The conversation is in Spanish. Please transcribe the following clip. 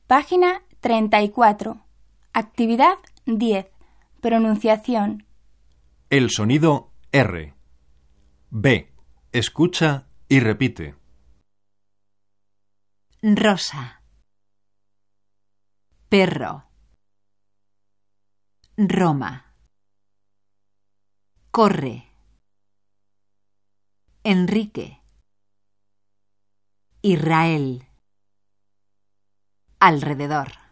Página 34. Actividad 10. Pronunciación. El sonido R. B. Escucha y repite. Rosa. Perro. Roma. Corre. Enrique. Israel. Alrededor.